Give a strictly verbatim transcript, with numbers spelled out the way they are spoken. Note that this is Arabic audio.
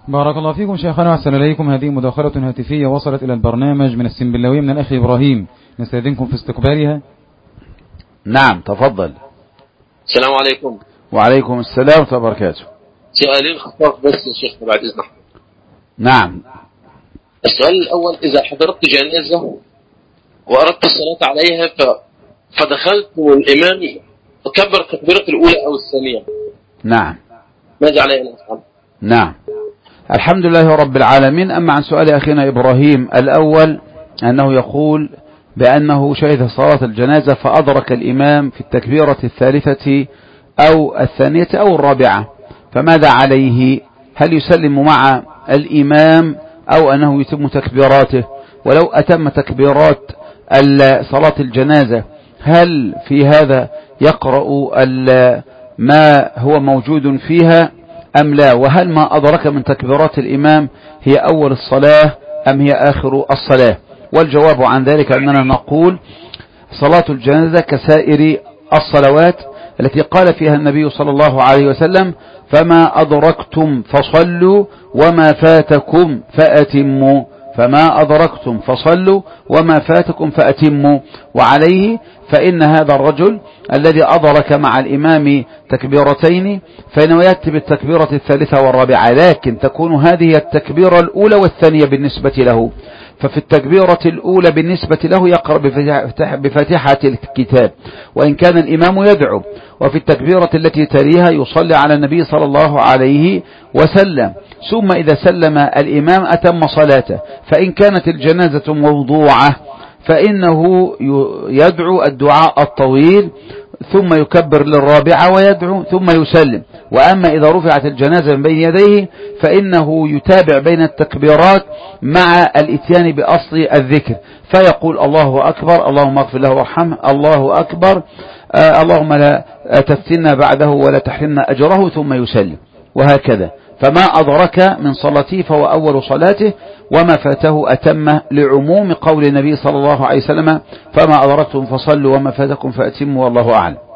بارك الله فيكم شيخنا وأحسن إليكم. هذه مداخلة هاتفية وصلت إلى البرنامج من السنبلاوية من الأخ إبراهيم، نستأذنكم في استقبالها. نعم تفضل. السلام عليكم. وعليكم السلام ورحمة الله وبركاته. سؤالين خفاف بس يا شيخ بعد إذنك. نعم. السؤال الأول، إذا حضرت جنازة وأردت الصلاة عليها ف... فدخلت والإمام كبر التكبيرة الأولى أو الثانية، نعم، ماذا علي أن أفعل؟ نعم، الحمد لله رب العالمين. أما عن سؤال أخينا إبراهيم الأول، أنه يقول بأنه شهد صلاة الجنازة فأدرك الإمام في التكبيرة الثالثة أو الثانية أو الرابعة، فماذا عليه؟ هل يسلم مع الإمام أو أنه يتم تكبيراته؟ ولو أتم تكبيرات صلاة الجنازة هل في هذا يقرأ ما هو موجود فيها أم لا؟ وهل ما أدرك من تكبيرات الإمام هي أول الصلاة أم هي آخر الصلاة؟ والجواب عن ذلك أننا نقول صلاة الجنازة كسائر الصلوات التي قال فيها النبي صلى الله عليه وسلم: فما أدركتم فصلوا وما فاتكم فأتموا، فما أدركتم فصلوا وما فاتكم فأتموا. وعليه فإن هذا الرجل الذي أدرك مع الإمام تكبيرتين فإنه يأتي بالتكبيرة الثالثة والرابعة، لكن تكون هذه التكبيرة الأولى والثانية بالنسبة له. ففي التكبيرة الأولى بالنسبة له يقرأ بفاتحة الكتاب وإن كان الإمام يدعو، وفي التكبيرة التي تليها يصلي على النبي صلى الله عليه وسلم، ثم إذا سلم الإمام أتم صلاته. فإن كانت الجنازة موضوعة فإنه يدعو الدعاء الطويل ثم يكبر للرابعة ويدعو ثم يسلم. وأما إذا رفعت الجنازة من بين يديه فإنه يتابع بين التكبيرات مع الاتيان بأصل الذكر، فيقول: الله أكبر، اللهم اغفر له وارحمه، الله أكبر، آه اللهم لا تفتنا بعده ولا تحرمنا أجره، ثم يسلم، وهكذا. فما أدرك من صلاته فهو أول صلاته، وما فاته أتم، لعموم قول النبي صلى الله عليه وسلم: فما أدركتم فصلوا وما فاتكم فأتموا، والله أعلم.